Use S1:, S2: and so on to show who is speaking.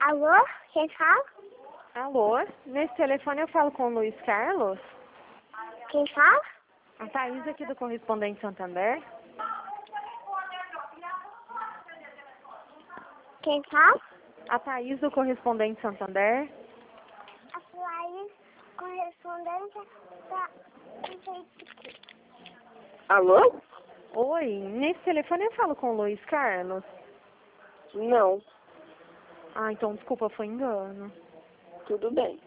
S1: Alô? Quem fala?
S2: Alô? Nesse telefone eu falo com o Luiz Carlos?
S1: Quem fala?
S2: A Thaís aqui do Correspondente Santander.
S1: Quem fala?
S2: A Thaís do Correspondente Santander.
S1: A Laís, correspondente da...
S3: Alô?
S2: Oi, nesse telefone eu falo com o Luiz Carlos?
S3: Não,
S2: Ah, então desculpa, foi engano.
S3: tudo bem.